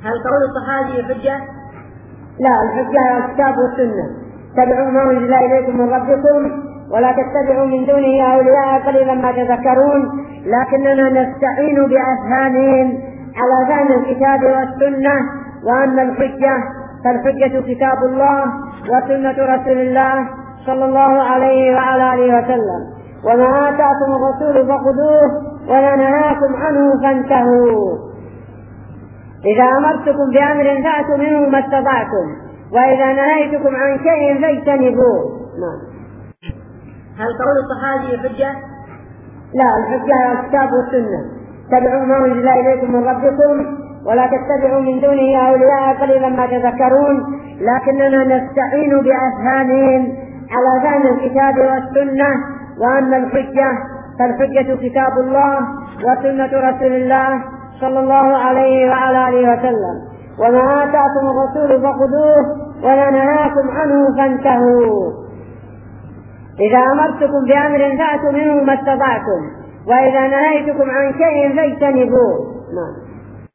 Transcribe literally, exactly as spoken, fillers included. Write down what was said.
هل قول الصحابي حجة؟ لا، الحجة على الكتاب والسنة. اتبعوا ما أنزل إليكم من ربكم ولا تتبعوا من دونه أولياء قليلا ما تذكرون، لكننا نستعين بأفهامهم على فهم الكتاب والسنة، وأن الحجة فالحجة كتاب الله وسنة رسول الله صلى الله عليه وعلى آله وسلم، وما آتاكم الرسول فخذوه وما نهاكم عنه فانتهوا. إذا أمرتكم بأمر فأتوا منه ما استطعتم، وإذا نهيتكم عن شيء فاجتنبوه. نعم. هل قول الصحابي حجة؟ لا، الحجة على الكتاب والسنة. اتبعوا ما أنزل إليكم من ربكم ولا تتبعوا من دونه أولياء قليلا ما تذكرون، لكننا نستعين بأفهامهم على فهم الكتاب والسنة، وأن الحجة فالحجة كتاب الله وسنة رسول الله صلى الله عليه وعلى آله وسلم، وما آتاكم الرسول فخذوه وما نهاكم عنه فانتهوا. إذا أمرتكم بأمر فأتوا منه ما استطعتم، وإذا نهيتكم عن شيء فاجتنبوه. نعم.